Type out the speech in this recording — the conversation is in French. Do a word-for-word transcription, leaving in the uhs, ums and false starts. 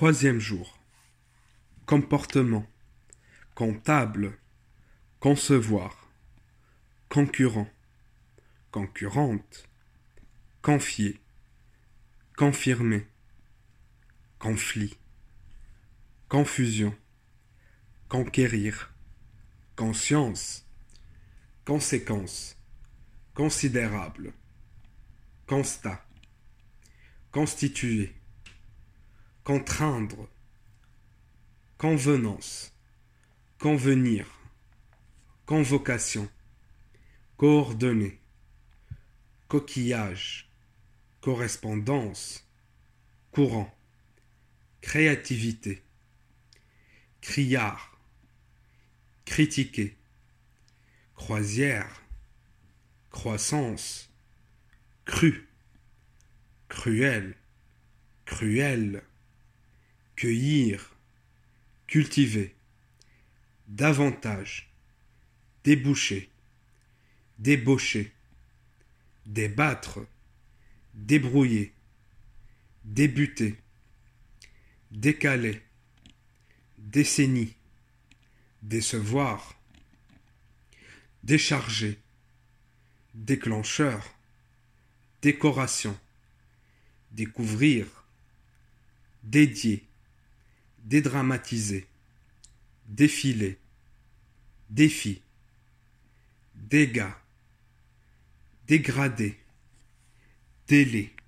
Troisième jour. Comportement. Comptable. Concevoir. Concurrent. Concurrente. Confier. Confirmer. Conflit. Confusion. Conquérir. Conscience. Conséquence. Considérable. Constat. Constituer. Contraindre. Convenance. Convenir. Convocation. Coordonner. Coquillage. Correspondance. Courant. Créativité. Criard. Critiquer. Croisière. Croissance. Cru. Cruel. Cruel. Cueillir. Cultiver. Davantage. Déboucher. Débaucher. Débattre. Débrouiller. Débuter. Décaler. Décennie. Décevoir. Décharger. Déclencheur. Décoration. Découvrir. Dédier. Dédramatiser. Défiler. Défi. Dégâts. Dégrader. Délai.